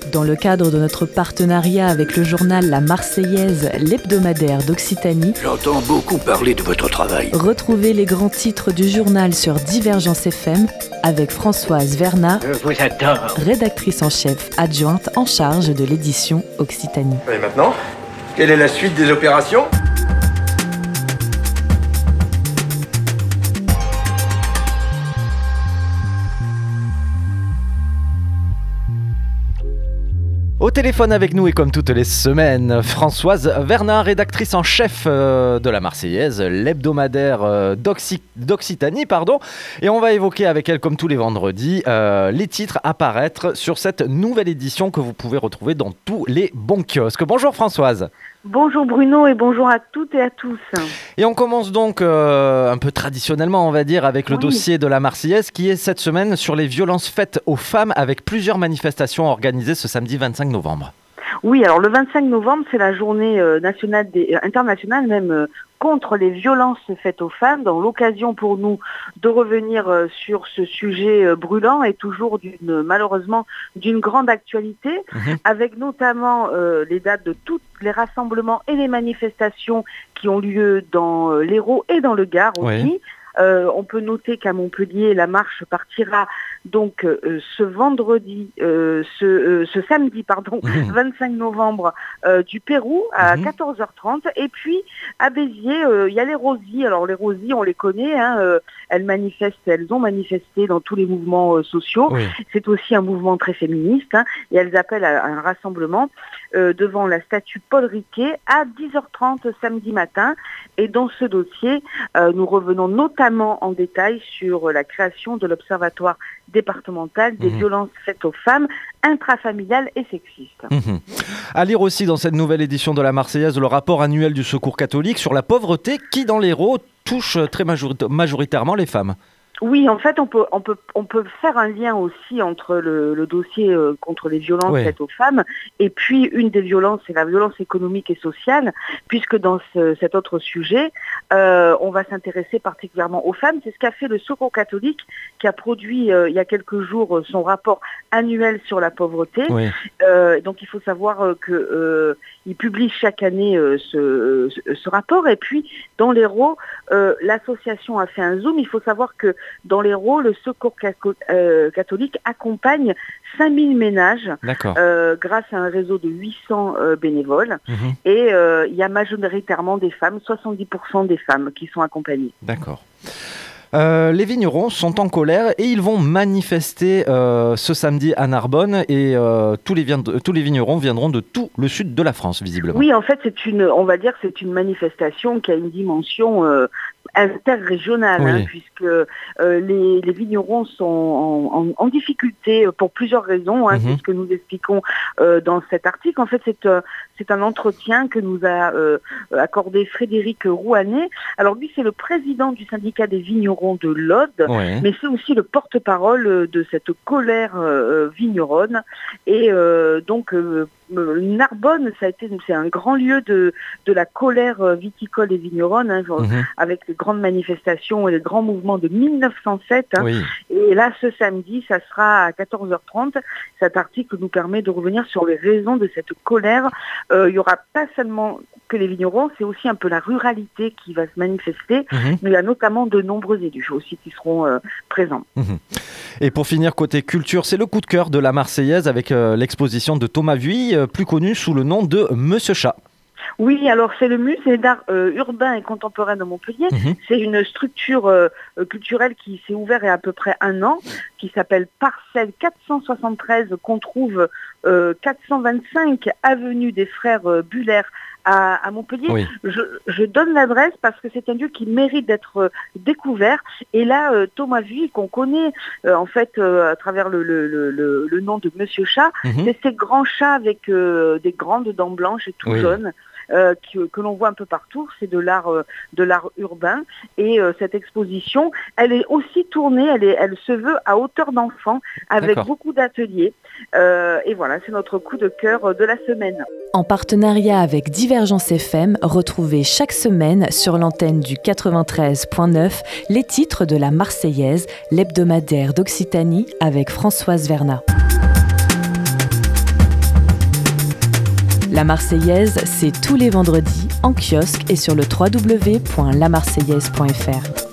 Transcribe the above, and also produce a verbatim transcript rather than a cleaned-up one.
Dans le cadre de notre partenariat avec le journal La Marseillaise, l'hebdomadaire d'Occitanie, j'entends beaucoup parler de votre travail. Retrouvez les grands titres du journal sur Divergence F M avec Françoise Vernat, Je vous adore. rédactrice en chef adjointe en charge de l'édition Occitanie. Et maintenant, quelle est la suite des opérations ? Au téléphone avec nous et comme toutes les semaines, Françoise Vernat, rédactrice en chef euh, de la Marseillaise, l'hebdomadaire euh, d'Occ- d'Occitanie, pardon. Et on va évoquer avec elle, comme tous les vendredis, euh, les titres à paraître sur cette nouvelle édition que vous pouvez retrouver dans tous les bons kiosques. Bonjour Françoise. Bonjour Bruno et bonjour à toutes et à tous. Et on commence donc euh, un peu traditionnellement, on va dire, avec le Oui. dossier de la Marseillaise qui est cette semaine sur les violences faites aux femmes avec plusieurs manifestations organisées ce samedi vingt-cinq novembre. Oui, alors le vingt-cinq novembre, c'est la journée euh, nationale des, euh, internationale même euh, contre les violences faites aux femmes. Dans l'occasion pour nous de revenir euh, sur ce sujet euh, brûlant et toujours d'une, malheureusement d'une grande actualité, Mmh. avec notamment euh, les dates de tous les rassemblements et les manifestations qui ont lieu dans euh, l'Hérault et dans le Gard aussi. Oui. Euh, on peut noter qu'à Montpellier, la marche partira donc euh, ce vendredi, euh, ce, euh, ce samedi, pardon, Mmh. vingt-cinq novembre, euh, du Pérou à Mhm. quatorze heures trente. Et puis à Béziers, euh, il y a les Rosies. Alors les Rosies, on les connaît, hein, euh, elles manifestent, elles ont manifesté dans tous les mouvements euh, sociaux. Oui. C'est aussi un mouvement très féministe, hein, et elles appellent à un rassemblement euh, devant la statue Paul Riquet à dix heures trente samedi matin. Et dans ce dossier, euh, nous revenons notamment en détail sur la création de l'Observatoire départemental des Mmh. violences faites aux femmes, intrafamiliales et sexistes. Mhm. À lire aussi dans cette nouvelle édition de la Marseillaise le rapport annuel du Secours catholique sur la pauvreté qui, dans l'Hérault, touche très majorit- majoritairement les femmes. Oui, en fait, on peut, on peut, on peut faire un lien aussi entre le, le dossier euh, contre les violences Oui. faites aux femmes et puis une des violences, c'est la violence économique et sociale, puisque dans ce, cet autre sujet, euh, on va s'intéresser particulièrement aux femmes. C'est ce qu'a fait le Secours catholique, qui a produit euh, il y a quelques jours son rapport annuel sur la pauvreté. Oui. Euh, donc il faut savoir euh, que euh, il publie chaque année euh, ce, ce, ce rapport. Et puis dans l'Hérault, euh, l'association a fait un zoom. Il faut savoir que dans l'Hérault, le Secours caco- euh, catholique accompagne cinq mille ménages D'accord. euh, grâce à un réseau de huit cents euh, bénévoles. Mhm. Et euh, il y a majoritairement des femmes, soixante-dix pour cent des femmes qui sont accompagnées. D'accord. Euh, les vignerons sont en colère et ils vont manifester euh, ce samedi à Narbonne et euh, tous, les vien- tous les vignerons viendront de tout le sud de la France, visiblement. Oui, en fait, c'est une, on va dire, c'est une manifestation qui a une dimension euh, interrégionale, Oui. hein, puisque euh, les, les vignerons sont en, en- en difficulté pour plusieurs raisons. Hein, Mhm. C'est ce que nous expliquons euh, dans cet article. En fait, c'est, euh, c'est un entretien que nous a euh, accordé Frédéric Rouanet. Alors lui, c'est le président du syndicat des vignerons de l'Aude. Oui. Mais c'est aussi le porte-parole euh, de cette colère euh, vigneronne. Et euh, donc, euh, euh, Narbonne, ça a été, c'est un grand lieu de, de la colère euh, viticole et vigneronne, hein, genre, Mhm. avec les grandes manifestations et les grands mouvements de mille neuf cent sept. Hein. Oui. Et là, ce samedi, ça sera à quatorze heures trente. Cet article nous permet de revenir sur les raisons de cette colère. Euh, il n'y aura pas seulement que les vignerons, c'est aussi un peu la ruralité qui va se manifester. Mhm. Mais il y a notamment de nombreux élus aussi qui seront euh, présents. Mhm. Et pour finir, côté culture, c'est le coup de cœur de la Marseillaise avec euh, l'exposition de Thomas Vuille, euh, plus connu sous le nom de Monsieur Chat. Oui, alors c'est le musée d'art euh, urbain et contemporain de Montpellier. Mhm. C'est une structure euh, euh, culturelle qui s'est ouverte il y a à peu près un an, qui s'appelle Parcelle quatre cent soixante-treize, qu'on trouve euh, quatre cent vingt-cinq avenue des Frères euh, Buller à, à Montpellier. Oui. Je, je donne l'adresse parce que c'est un lieu qui mérite d'être euh, découvert. Et là, euh, Thomas Vuille, qu'on connaît euh, en fait euh, à travers le, le, le, le, le nom de Monsieur Chat, Mhm. c'est ces grands chats avec euh, des grandes dents blanches et tout Oui. jaunes. Euh, que, que l'on voit un peu partout, c'est de l'art euh, de l'art urbain. Et euh, cette exposition, elle est aussi tournée, elle, est, elle se veut à hauteur d'enfant, avec D'accord. beaucoup d'ateliers. Euh, et voilà, c'est notre coup de cœur de la semaine. En partenariat avec Divergence F M, retrouvez chaque semaine sur l'antenne du quatre-vingt-treize neuf les titres de la Marseillaise, l'hebdomadaire d'Occitanie avec Françoise Vernat. La Marseillaise, c'est tous les vendredis en kiosque et sur le w w w point la marseillaise point f r.